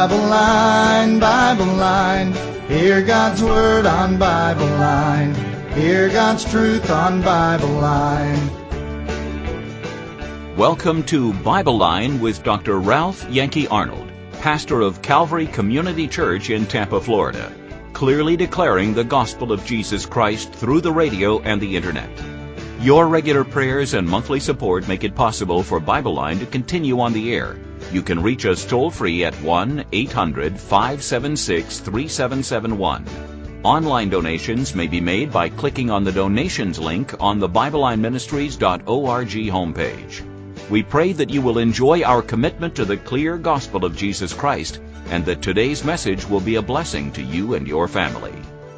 Bible Line, Bible Line. Hear God's Word on Bible Line. Hear God's truth on Bible Line. Welcome to Bible Line with Dr. Ralph Yankee Arnold, pastor of Calvary Community Church in Tampa, Florida, clearly declaring the gospel of Jesus Christ through the radio and the internet. Your regular prayers and monthly support make it possible for Bible Line to continue on the air. You can reach us toll-free at 1-800-576-3771. Online donations may be made by clicking on the donations link on the BibleLineMinistries.org homepage. We pray that you will enjoy our commitment to the clear gospel of Jesus Christ and that today's message will be a blessing to you and your family.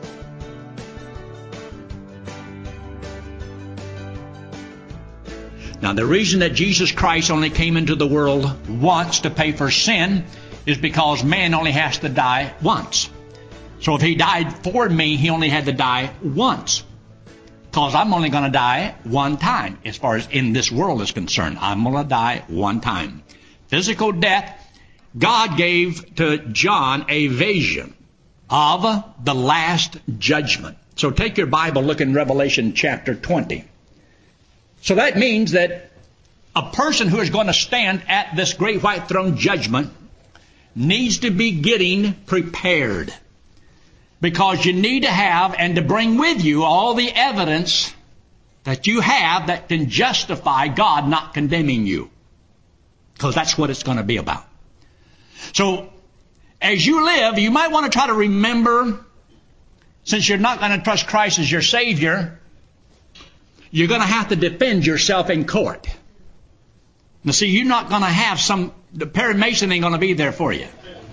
Now, the reason that Jesus Christ only came into the world once to pay for sin is because man only has to die once. So if he died for me, he only had to die once. Because I'm only going to die one time as far as in this world is concerned. I'm going to die one time. Physical death. God gave to John a vision of the last judgment. So take your Bible, look in Revelation chapter 20. So that means that a person who is going to stand at this great white throne judgment needs to be getting prepared. Because you need to have and to bring with you all the evidence that you have that can justify God not condemning you. Because that's what it's going to be about. So, as you live, you might want to try to remember, since you're not going to trust Christ as your Savior, you're going to have to defend yourself in court. Now, see, you're not going to have Perry Mason ain't going to be there for you.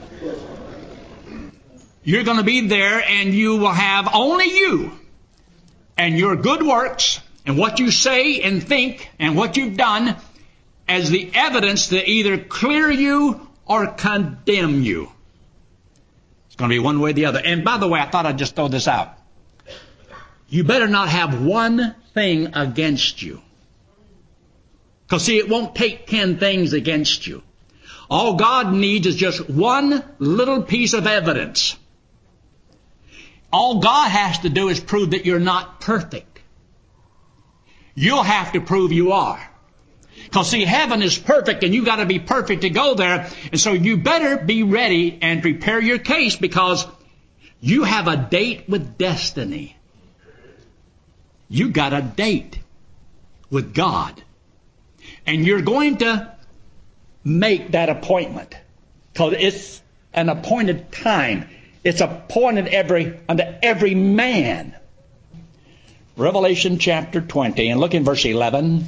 You're going to be there and you will have only you and your good works and what you say and think and what you've done as the evidence to either clear you or condemn you. It's going to be one way or the other. And by the way, I thought I'd just throw this out. You better not have one thing against you. Because see, it won't take 10 things against you. All God needs is just one little piece of evidence. All God has to do is prove that you're not perfect. You'll have to prove you are. Because see, heaven is perfect and you've got to be perfect to go there. And so you better be ready and prepare your case because you have a date with destiny. You got a date with God. And you're going to make that appointment. Because it's an appointed time. It's appointed unto every man. Revelation chapter 20, and look in verse 11.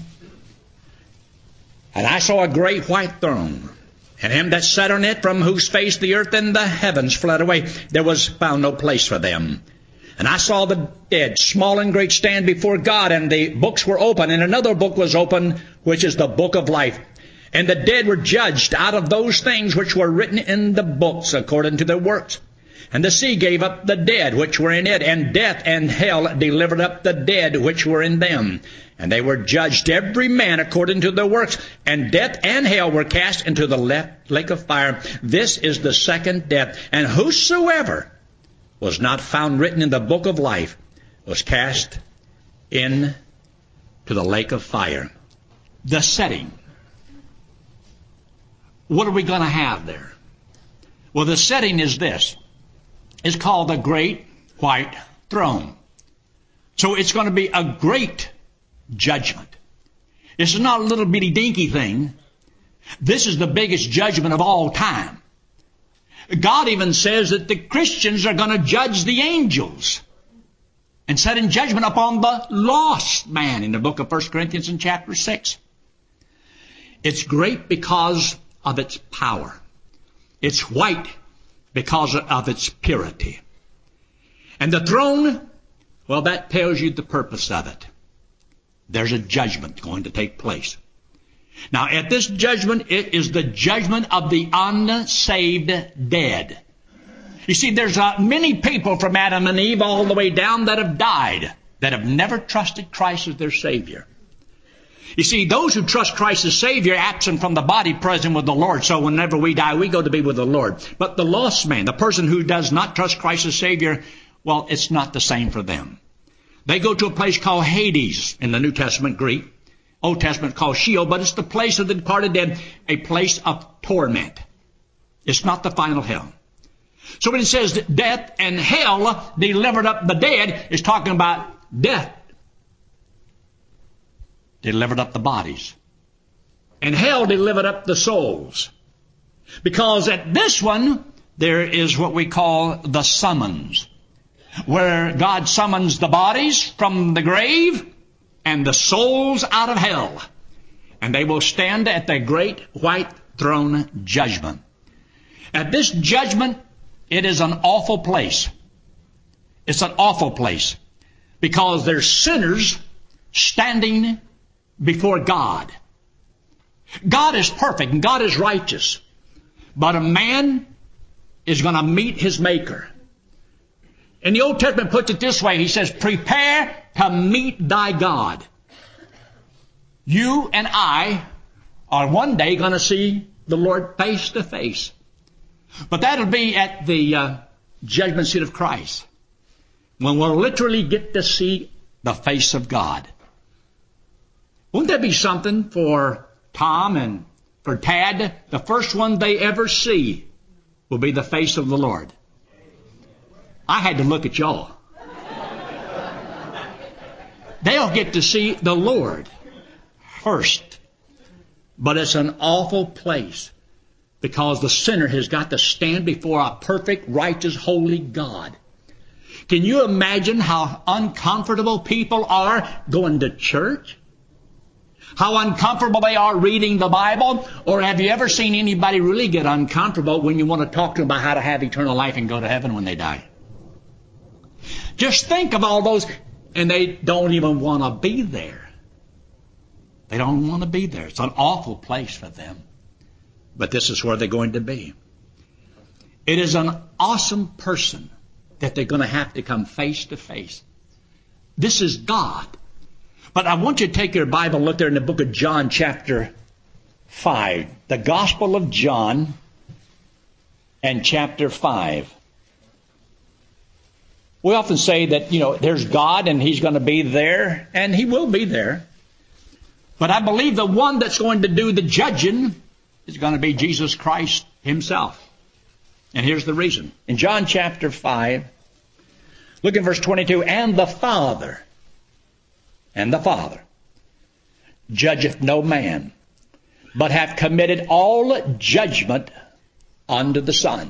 And I saw a great white throne, and him that sat on it, from whose face the earth and the heavens fled away. There was found no place for them. And I saw the dead, small and great, stand before God, and the books were open, and another book was open, which is the book of life. And the dead were judged out of those things which were written in the books according to their works. And the sea gave up the dead which were in it, and death and hell delivered up the dead which were in them. And they were judged every man according to their works. And death and hell were cast into the lake of fire. This is the second death. And whosoever was not found written in the book of life was cast into the lake of fire. The setting. What are we going to have there? Well, the setting is this. It's called the Great White Throne. So it's going to be a great judgment. This is not a little bitty dinky thing. This is the biggest judgment of all time. God even says that the Christians are going to judge the angels and set in judgment upon the lost man in the book of 1 Corinthians in chapter 6. It's great because of its power. It's white because of its purity. And the throne, well, that tells you the purpose of it. There's a judgment going to take place. Now, at this judgment, it is the judgment of the unsaved dead. You see, there's many people from Adam and Eve all the way down that have died, that have never trusted Christ as their Savior. You see, those who trust Christ as Savior, absent from the body, present with the Lord. So whenever we die, we go to be with the Lord. But the lost man, the person who does not trust Christ as Savior, well, it's not the same for them. They go to a place called Hades in the New Testament Greek. Old Testament called Sheol, but it's the place of the departed dead, a place of torment. It's not the final hell. So when it says death and hell delivered up the dead, it's talking about death delivered up the bodies. And hell delivered up the souls. Because at this one, there is what we call the summons, where God summons the bodies from the grave and the souls out of hell. And they will stand at the great white throne judgment. At this judgment, it is an awful place. It's an awful place because there's sinners standing before God. God is perfect and God is righteous. But a man is going to meet his Maker. And the Old Testament puts it this way. He says, prepare to meet thy God. You and I are one day going to see the Lord face to face. But that'll be at the judgment seat of Christ, when we'll literally get to see the face of God. Wouldn't that be something for Tom and for Tad? The first one they ever see will be the face of the Lord. I had to look at y'all. They'll get to see the Lord first. But it's an awful place because the sinner has got to stand before a perfect, righteous, holy God. Can you imagine how uncomfortable people are going to church? How uncomfortable they are reading the Bible? Or have you ever seen anybody really get uncomfortable when you want to talk to them about how to have eternal life and go to heaven when they die? Just think of all those, and they don't even want to be there. They don't want to be there. It's an awful place for them. But this is where they're going to be. It is an awesome person that they're going to have to come face to face. This is God. But I want you to take your Bible and look there in the book of John chapter 5. The Gospel of John and chapter 5. We often say that, there's God and He's going to be there, and He will be there. But I believe the one that's going to do the judging is going to be Jesus Christ Himself. And here's the reason. In John chapter 5, look at verse 22. And the Father judgeth no man, but hath committed all judgment unto the Son.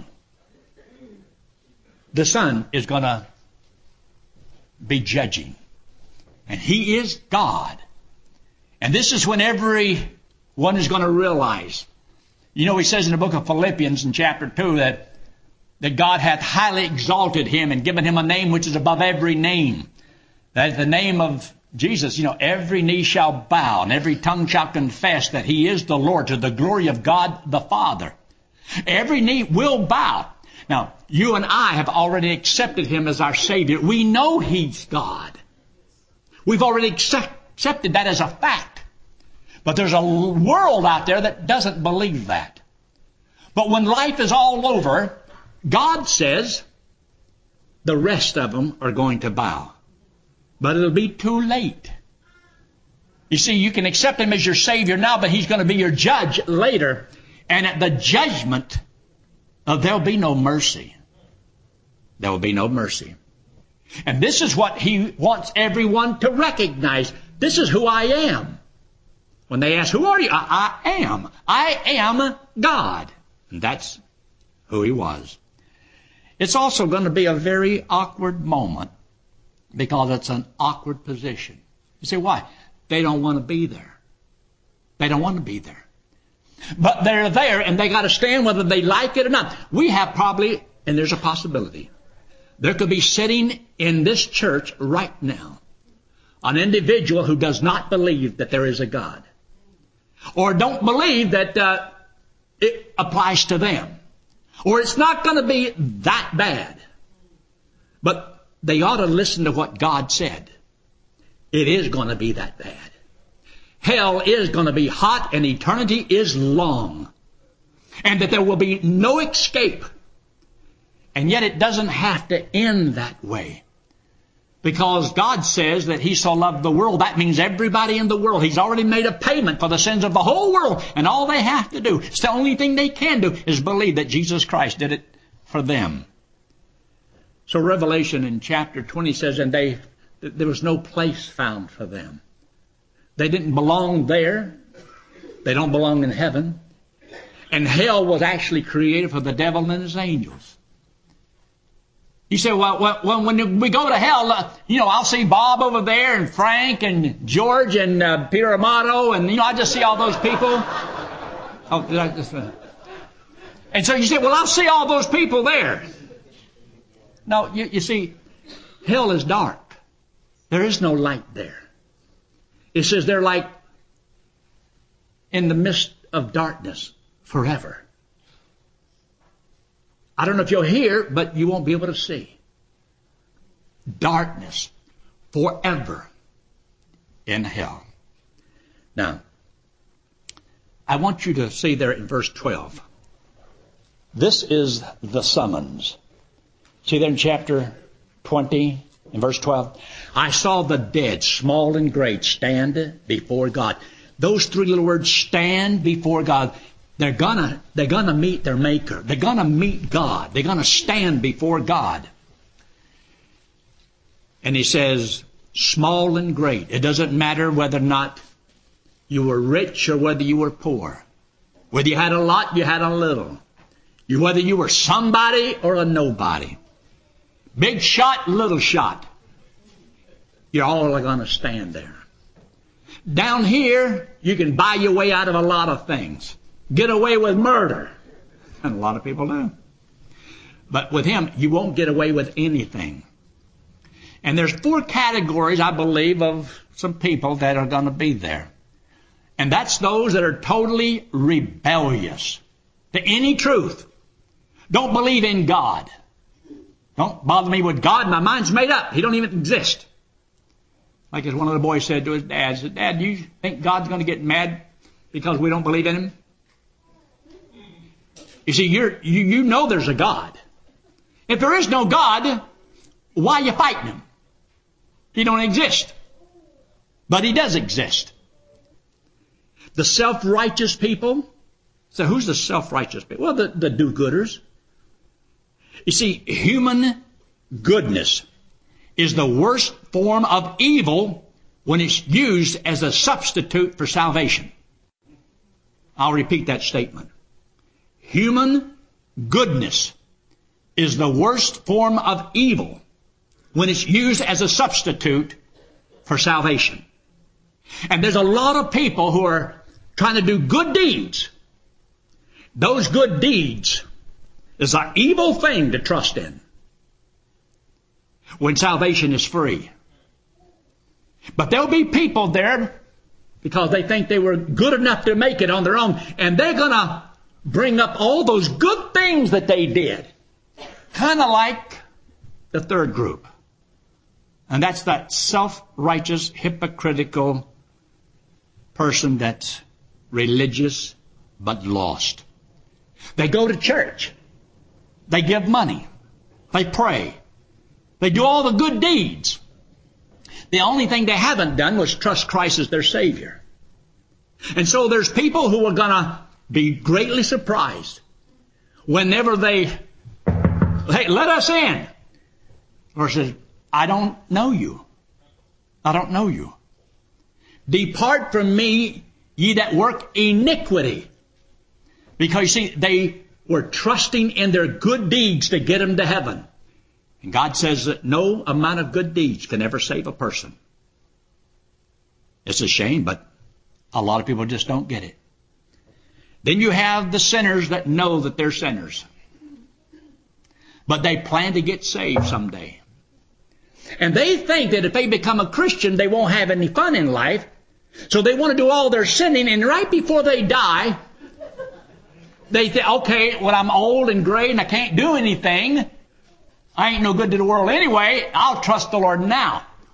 The Son is going to be judging. And He is God. And this is when everyone is going to realize. He says in the book of Philippians in chapter 2 that God hath highly exalted Him and given Him a name which is above every name. That at the name of Jesus, every knee shall bow and every tongue shall confess that He is the Lord, to the glory of God the Father. Every knee will bow. Now, you and I have already accepted Him as our Savior. We know He's God. We've already accepted that as a fact. But there's a world out there that doesn't believe that. But when life is all over, God says the rest of them are going to bow. But it'll be too late. You see, you can accept Him as your Savior now, but He's going to be your judge later. And at the judgment, there'll be no mercy. There will be no mercy. And this is what He wants everyone to recognize. This is who I am. When they ask, who are you? I am. I am God. And that's who He was. It's also going to be a very awkward moment because it's an awkward position. You say, why? They don't want to be there. They don't want to be there. But they're there and they got to stand whether they like it or not. We have probably, and there's a possibility, there could be sitting in this church right now an individual who does not believe that there is a God, or don't believe that it applies to them, or it's not going to be that bad. But they ought to listen to what God said. It is going to be that bad. hell is going to be hot and eternity is long. And that there will be no escape. And yet it doesn't have to end that way. Because God says that He so loved the world. That means everybody in the world. He's already made a payment for the sins of the whole world. And all they have to do, it's the only thing they can do, is believe that Jesus Christ did it for them. So Revelation in chapter 20 says, and there was no place found for them. They didn't belong there. They don't belong in heaven. And hell was actually created for the devil and his angels. You say, well, when we go to hell, I'll see Bob over there and Frank and George and Peter Amato and, I just see all those people. Oh, did I just... And so you say, well, I'll see all those people there. No, you see, hell is dark. There is no light there. It says they're like in the midst of darkness forever. I don't know if you'll hear, but you won't be able to see. Darkness forever in hell. Now, I want you to see there in verse 12. This is the summons. See there in chapter 20, in verse 12. I saw the dead, small and great, stand before God. Those three little words, stand before God. They're gonna meet their Maker. They're gonna meet God. They're gonna stand before God. And He says, small and great. It doesn't matter whether or not you were rich or whether you were poor. Whether you had a lot, you had a little. Whether you were somebody or a nobody. Big shot, little shot. You're all gonna stand there. Down here, you can buy your way out of a lot of things. Get away with murder. And a lot of people do. But with Him, you won't get away with anything. And there's 4 categories, I believe, of some people that are going to be there. And that's those that are totally rebellious to any truth. Don't believe in God. Don't bother me with God. My mind's made up. He don't even exist. Like as one of the boys said to his dad, he said, Dad, do you think God's going to get mad because we don't believe in Him? You see, you know there's a God. If there is no God, why are you fighting Him? He don't exist. But He does exist. The self-righteous people. So who's the self-righteous people? Well, the do-gooders. You see, human goodness is the worst form of evil when it's used as a substitute for salvation. I'll repeat that statement. Human goodness is the worst form of evil when it's used as a substitute for salvation. And there's a lot of people who are trying to do good deeds. Those good deeds is an evil thing to trust in when salvation is free. But there'll be people there because they think they were good enough to make it on their own, and they're going to bring up all those good things that they did. Kind of like the third group. And that's that self-righteous, hypocritical person that's religious but lost. They go to church. They give money. They pray. They do all the good deeds. The only thing they haven't done was trust Christ as their Savior. And so there's people who are going to be greatly surprised whenever they, hey, let us in. Or says, I don't know you. I don't know you. Depart from me, ye that work iniquity. Because you see, they were trusting in their good deeds to get them to heaven. And God says that no amount of good deeds can ever save a person. It's a shame, but a lot of people just don't get it. Then you have the sinners that know that they're sinners. But they plan to get saved someday. And they think that if they become a Christian, they won't have any fun in life. So they want to do all their sinning, and right before they die, they think, okay, when I'm old and gray and I can't do anything, I ain't no good to the world anyway, I'll trust the Lord now.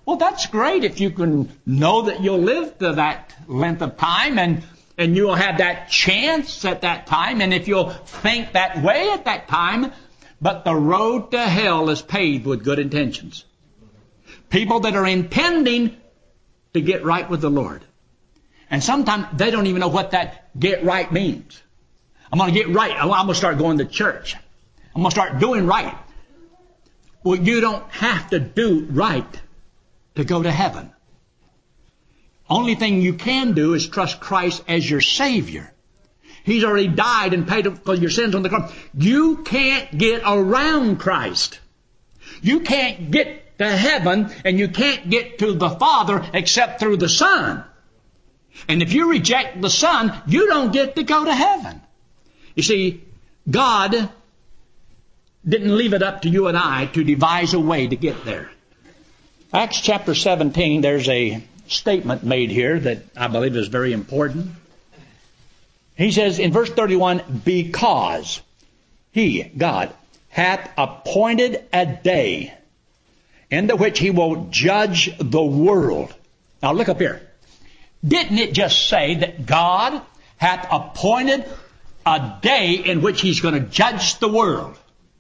Well, that's great if you can know that you'll live to that length of time and you'll have that chance at that time, and if you'll think that way at that time. But the road to hell is paved with good intentions. People that are intending to get right with the Lord. And sometimes they don't even know what that get right means. I'm going to get right. I'm going to start going to church. I'm going to start doing right. Well, you don't have to do right to go to heaven. Only thing you can do is trust Christ as your Savior. He's already died and paid for your sins on the cross. You can't get around Christ. You can't get to heaven and you can't get to the Father except through the Son. And if you reject the Son, you don't get to go to heaven. You see, God didn't leave it up to you and I to devise a way to get there. Acts chapter 17, there's a statement made here that I believe is very important. He says in verse 31, because He, God, hath appointed a day in the which He will judge the world. Now look up here. Didn't it just say that God hath appointed a day in which He's going to judge the world?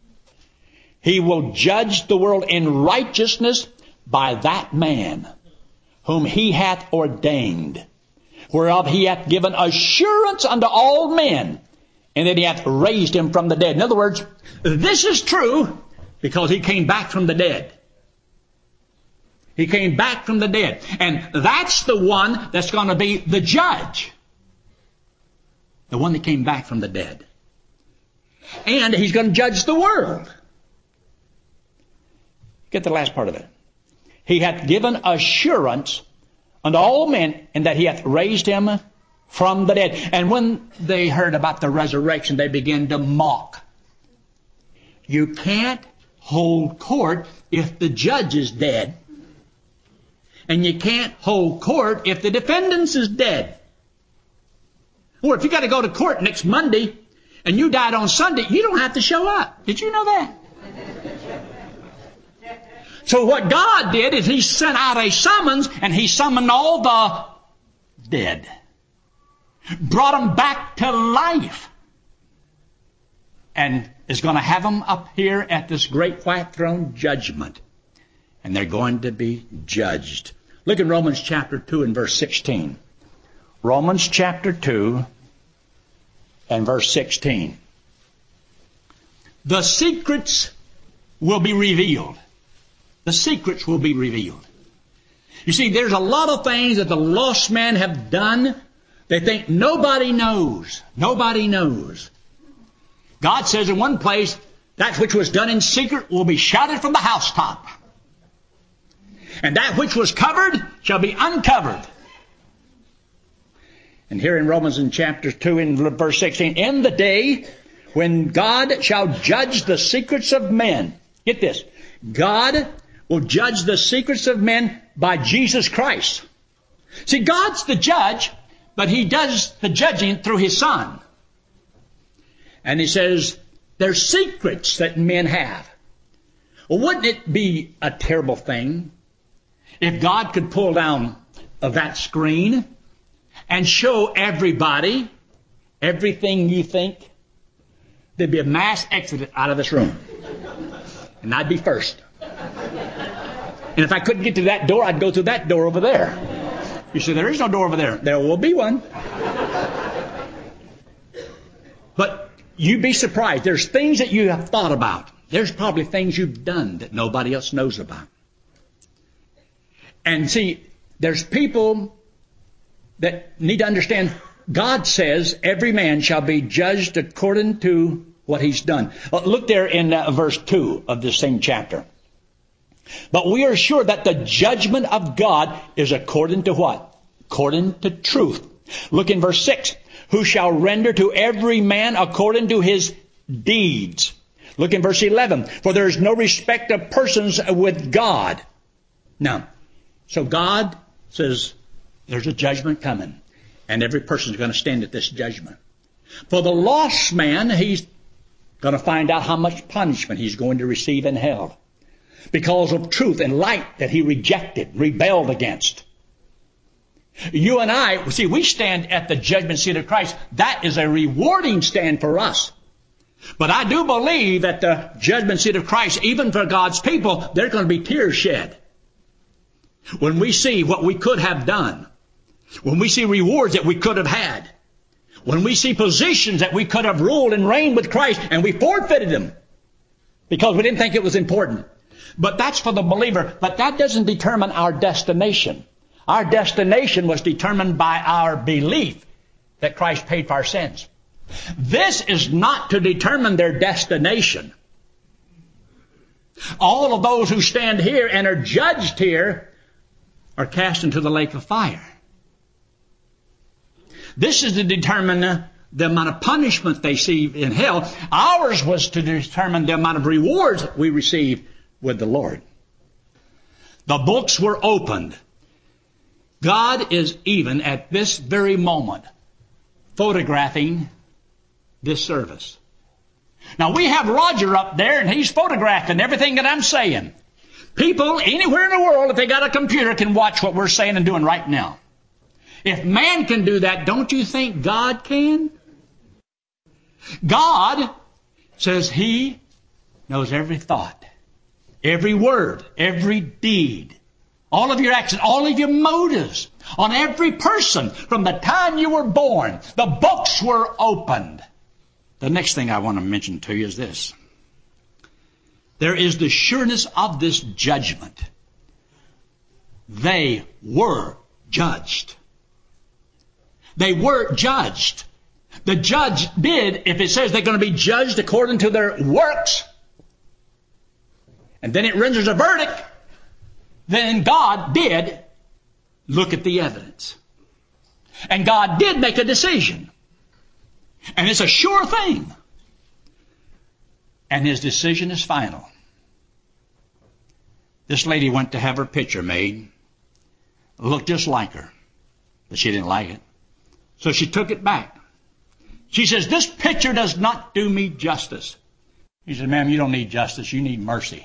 He will judge the world in righteousness by that man whom He hath ordained, whereof He hath given assurance unto all men, and that He hath raised Him from the dead. In other words, this is true because He came back from the dead. He came back from the dead. And that's the one that's going to be the judge. The one that came back from the dead. And He's going to judge the world. Get the last part of it. He hath given assurance unto all men, and that He hath raised Him from the dead. And when they heard about the resurrection, they began to mock. You can't hold court if the judge is dead. And you can't hold court if the defendant is dead. Or if you got to go to court next Monday and you died on Sunday, you don't have to show up. Did you know that? So what God did is He sent out a summons, and He summoned all the dead. Brought them back to life. And is going to have them up here at this great white throne judgment. And they're going to be judged. Look in Romans chapter 2 and verse 16. Romans chapter 2 and verse 16. The secrets will be revealed. The secrets will be revealed. You see, there's a lot of things that the lost men have done. They think nobody knows. Nobody knows. God says in one place, that which was done in secret will be shouted from the housetop. And that which was covered shall be uncovered. And here in Romans in chapter 2 in verse 16, in the day when God shall judge the secrets of men. Get this. God will judge the secrets of men by Jesus Christ. See, God's the judge, but He does the judging through His Son. And He says, there's secrets that men have. Well, wouldn't it be a terrible thing if God could pull down that screen and show everybody everything you think? There'd be a mass exodus out of this room. And I'd be first. And if I couldn't get to that door, I'd go through that door over there. You say, there is no door over there. There will be one. But you'd be surprised. There's things that you have thought about. There's probably things you've done that nobody else knows about. And see, there's people that need to understand, God says every man shall be judged according to what he's done. Look there in verse 2 of this same chapter. But we are sure that the judgment of God is according to what? According to truth. Look in verse 6. Who shall render to every man according to his deeds. Look in verse 11. For there is no respect of persons with God. Now, so God says there's a judgment coming. And every person is going to stand at this judgment. For the lost man, he's going to find out how much punishment he's going to receive in hell. because of truth and light that he rejected, rebelled against. You and I, see, we stand at the judgment seat of Christ. That is a rewarding stand for us. But I do believe at the judgment seat of Christ, even for God's people, there are going to be tears shed. When we see what we could have done, when we see rewards that we could have had, when we see positions that we could have ruled and reigned with Christ, and we forfeited them because we didn't think it was important. But that's for the believer. But that doesn't determine our destination. Our destination was determined by our belief that Christ paid for our sins. This is not to determine their destination. All of those who stand here and are judged here are cast into the lake of fire. This is to determine the amount of punishment they receive in hell. Ours was to determine the amount of rewards we receive with the Lord. The books were opened. God is even at this very moment photographing this service. Now we have Roger up there and he's photographing everything that I'm saying. People anywhere in the world, if they got a computer, can watch what we're saying and doing right now. If man can do that, don't you think God can? God says He knows every thought, every word, every deed, all of your actions, all of your motives, on every person from the time you were born. The books were opened. The next thing I want to mention to you is this. There is the sureness of this judgment. They were judged. They were judged. The judge did, if it says they're going to be judged according to their works, and then it renders a verdict, then God did look at the evidence. And God did make a decision. And it's a sure thing. And His decision is final. This lady went to have her picture made. It looked just like her. But she didn't like it. So she took it back. She says, this picture does not do me justice. He said, ma'am, you don't need justice. You need mercy.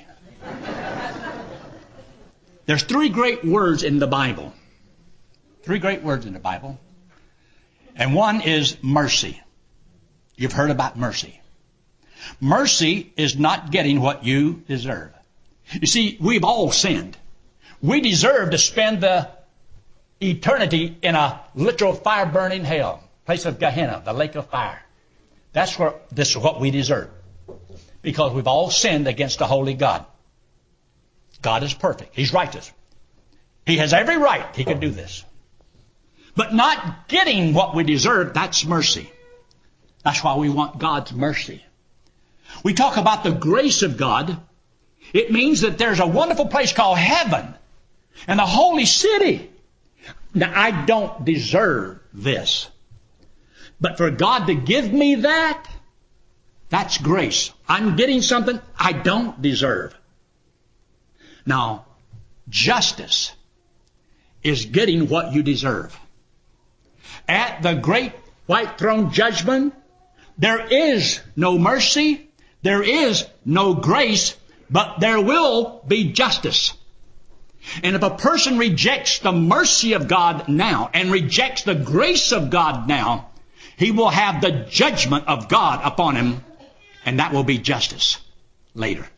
There's 3 great words in the Bible. 3 great words in the Bible. And one is mercy. You've heard about mercy. Mercy is not getting what you deserve. You see, we've all sinned. We deserve to spend the eternity in a literal fire-burning hell, place of Gehenna, the lake of fire. This is what we deserve. Because we've all sinned against a holy God. God is perfect. He's righteous. He has every right. He can do this. But not getting what we deserve, that's mercy. That's why we want God's mercy. We talk about the grace of God. It means that there's a wonderful place called heaven and the holy city. Now, I don't deserve this. But for God to give me that, that's grace. I'm getting something I don't deserve. Now, justice is getting what you deserve. At the great white throne judgment, there is no mercy, there is no grace, but there will be justice. And if a person rejects the mercy of God now and rejects the grace of God now, he will have the judgment of God upon him, and that will be justice later.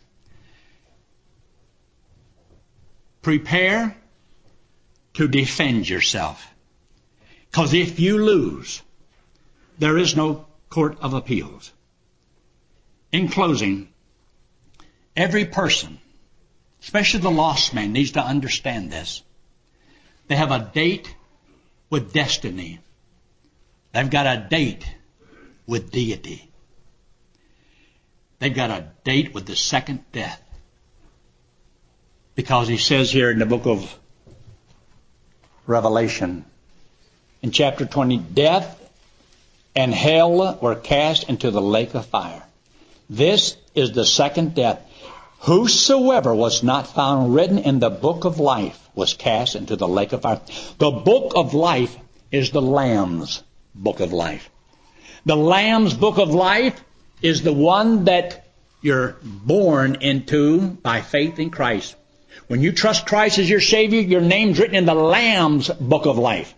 Prepare to defend yourself. Because if you lose, there is no court of appeals. In closing, every person, especially the lost man, needs to understand this. They have a date with destiny. They've got a date with deity. They've got a date with the second death. Because He says here in the book of Revelation, in chapter 20, death and hell were cast into the lake of fire. This is the second death. Whosoever was not found written in the book of life was cast into the lake of fire. The book of life is the Lamb's book of life. The Lamb's book of life is the one that you're born into by faith in Christ. When you trust Christ as your Savior, your name's written in the Lamb's book of life.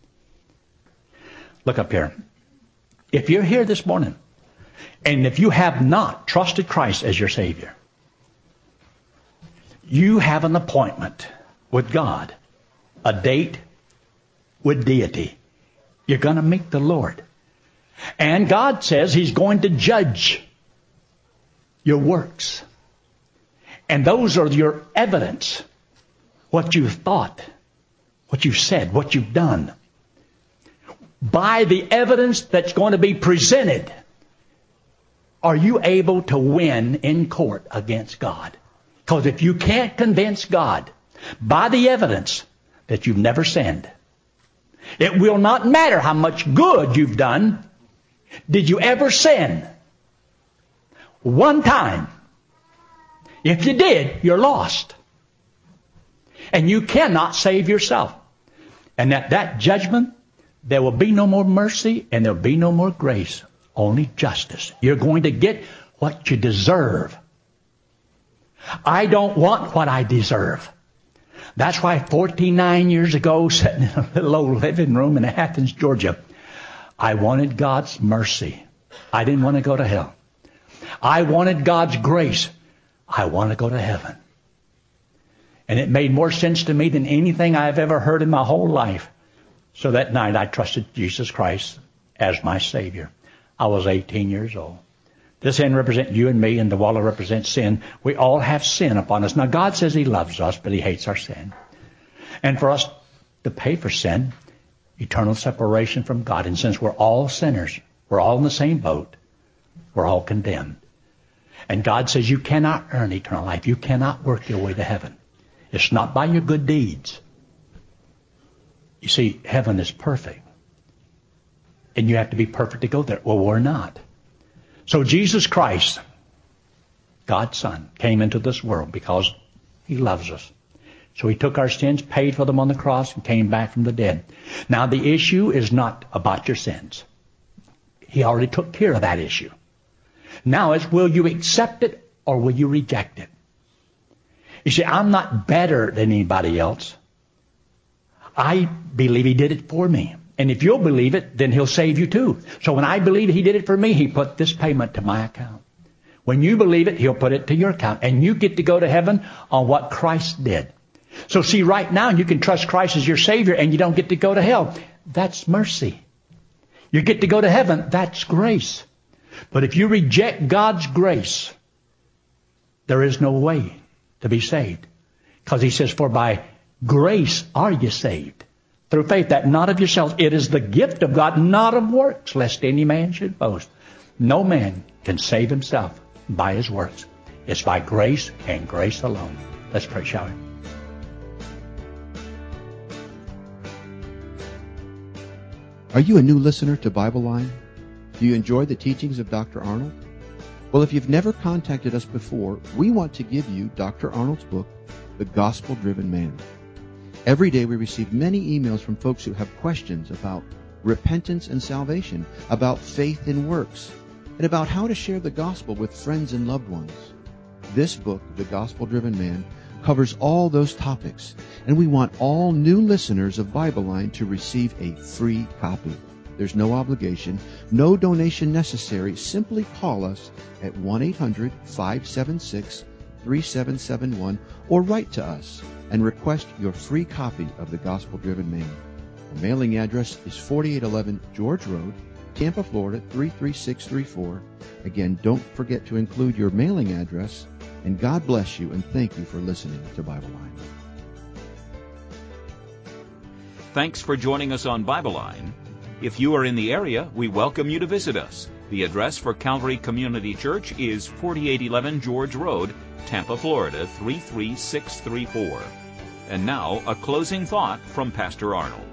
Look up here. If you're here this morning, and if you have not trusted Christ as your Savior, you have an appointment with God, a date with deity. You're going to meet the Lord. And God says He's going to judge your works. And those are your evidence. What you've thought, what you've said, what you've done. By the evidence that's going to be presented, are you able to win in court against God? Because if you can't convince God by the evidence that you've never sinned, it will not matter how much good you've done. Did you ever sin? One time. If you did, you're lost. And you cannot save yourself. And at that judgment, there will be no more mercy and there will be no more grace. Only justice. You're going to get what you deserve. I don't want what I deserve. That's why 49 years ago, sitting in a little old living room in Athens, Georgia, I wanted God's mercy. I didn't want to go to hell. I wanted God's grace. I want to go to heaven. And it made more sense to me than anything I've ever heard in my whole life. So that night I trusted Jesus Christ as my Savior. I was 18 years old. This end represents you and me, and the wallet represents sin. We all have sin upon us. Now God says He loves us, but He hates our sin. And for us to pay for sin, eternal separation from God. And since we're all sinners, we're all in the same boat, we're all condemned. And God says you cannot earn eternal life. You cannot work your way to heaven. It's not by your good deeds. You see, heaven is perfect. And you have to be perfect to go there. Well, we're not. So Jesus Christ, God's Son, came into this world because He loves us. So He took our sins, paid for them on the cross, and came back from the dead. Now the issue is not about your sins. He already took care of that issue. Now it's, will you accept it or will you reject it? You see, I'm not better than anybody else. I believe He did it for me. And if you'll believe it, then He'll save you too. So when I believe He did it for me, He put this payment to my account. When you believe it, He'll put it to your account. And you get to go to heaven on what Christ did. So see, right now you can trust Christ as your Savior and you don't get to go to hell. That's mercy. You get to go to heaven. That's grace. But if you reject God's grace, there is no way to be saved. Because He says, for by grace are you saved. Through faith, that not of yourselves. It is the gift of God, not of works, lest any man should boast. No man can save himself by his works. It's by grace and grace alone. Let's pray, shall we? Are you a new listener to Bible Line? Do you enjoy the teachings of Dr. Arnold? Well, if you've never contacted us before, we want to give you Dr. Arnold's book, The Gospel-Driven Man. Every day we receive many emails from folks who have questions about repentance and salvation, about faith and works, and about how to share the gospel with friends and loved ones. This book, The Gospel-Driven Man, covers all those topics, and we want all new listeners of Bible Line to receive a free copy. There's no obligation, no donation necessary. Simply call us at 1-800-576-3771 or write to us and request your free copy of The Gospel-Driven Man. The mailing address is 4811 George Road, Tampa, Florida 33634. Again, don't forget to include your mailing address, and God bless you and thank you for listening to Bible Line. Thanks for joining us on Bible Line. If you are in the area, we welcome you to visit us. The address for Calvary Community Church is 4811 George Road, Tampa, Florida 33634. And now, a closing thought from Pastor Arnold.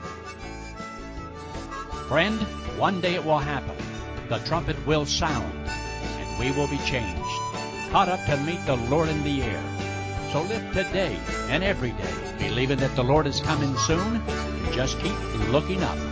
Friend, one day it will happen. The trumpet will sound, and we will be changed, caught up to meet the Lord in the air. So live today and every day, believing that the Lord is coming soon. Just keep looking up.